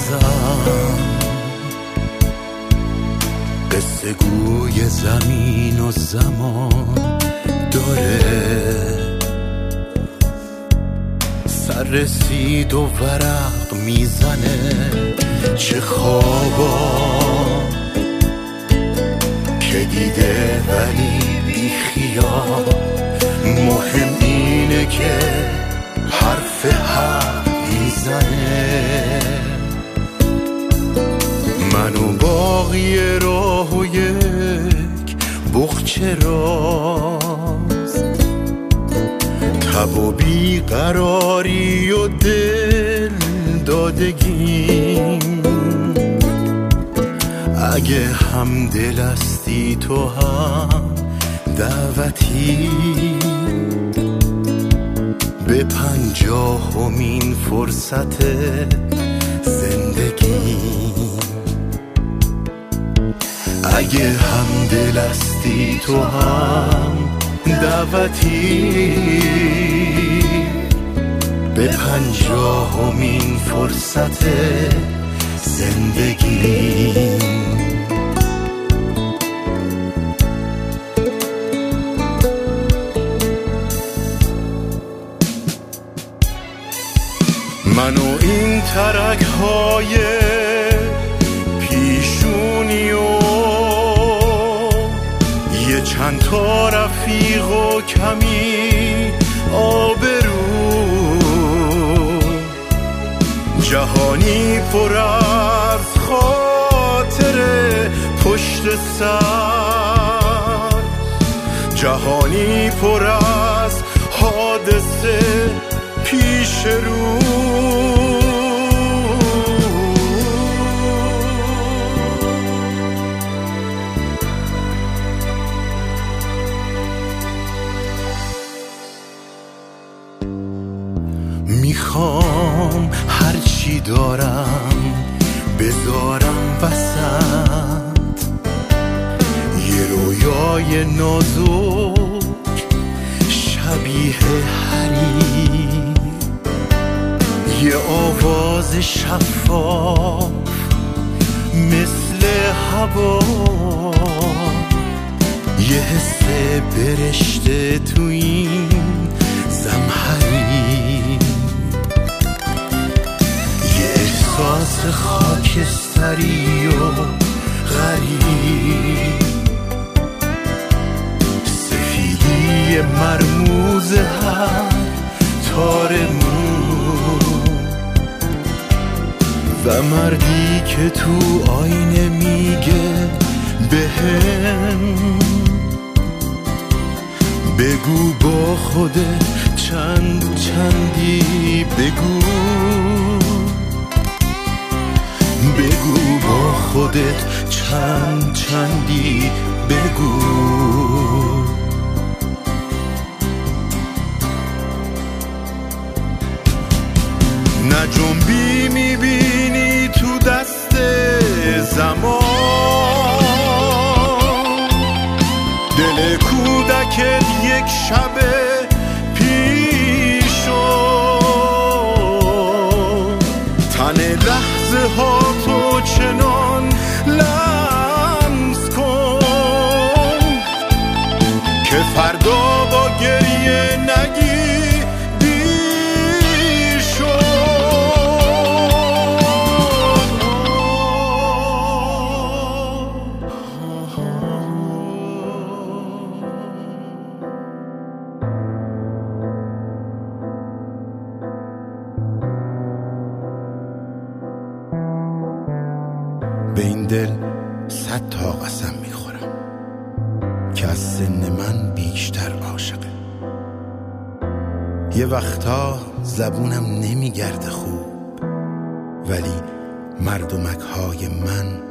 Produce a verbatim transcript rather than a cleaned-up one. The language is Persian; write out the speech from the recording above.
ازم، قصه گوی زمین و زمان داره، سر رسید و ورق میزنه. چه خوابا که دیده ولی بی خیال، مهم اینه که حرف حق میزنه. من و باقی راه و یک بغچه راست، تب و بیقراری و دل دادگیم. اگه هم دل استی تو هم دعوتی به پنجاهمین فرصت زندگی. اگه هم دل استی تو هم دعوتی به پنجاهمین فرصت زندگی. من و این ترک های پیشونی و یه چند تا رفیق و کمی آبرو، جهانی پر از خاطره پشت سر، جهانی پر از حادثه پیش رو. میخوام هرچی دارم بذارم وسط، یه رویای نازک شبیه حریر، یه آواز شفاف مثل هوا، یه حس برشته تو این زمهریر، یه احساس خاکستری و غریب، سفیدی مرموز هر تار مو، و مردی که تو آینه میگه بهم بگو با خودت چند چندی، بگو بگو با خودت چند چندی، بگو. نجنبی میبینی تو دست زمان، دل کودکت یک شب پیشو، تن لحظه ها تو چنان لمس کن که فردا با گریه نگی دیر شد. به این دل صد تا قسم میخورم که از سن من بیشتر عاشقه. یه وقتا زبونم نمیگرده خوب، ولی مردمک های من